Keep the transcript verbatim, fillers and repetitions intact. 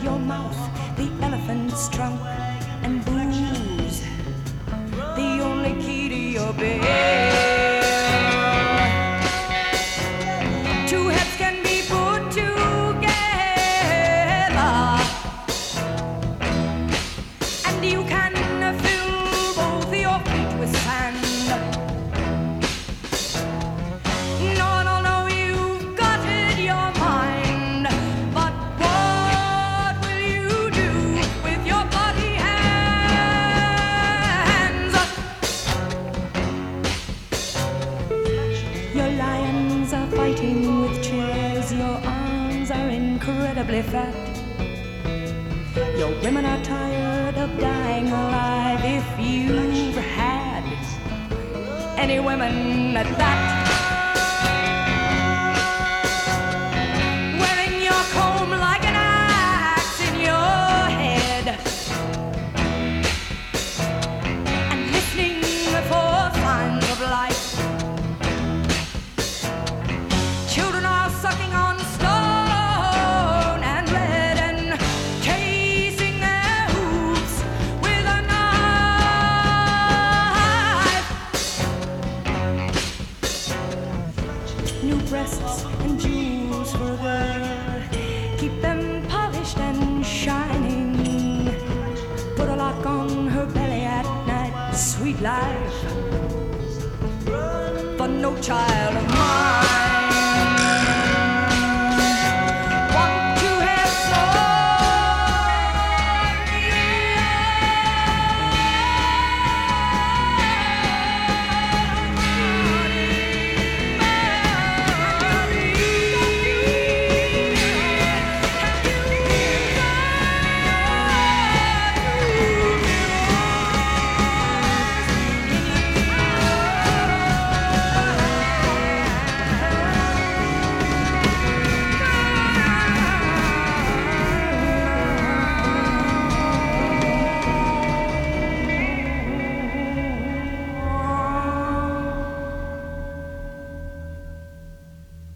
your mouth, the elephant's trunk, and booze, the only key to your bed. Two heads can be put together, and you can fill both your feet with sand. No, no, no, you've got it, your mind, but what will you do with your body hands? Your lions are fighting with chairs, your arms are incredibly fat. Your women are tired of dying alive, if you've had any women at that.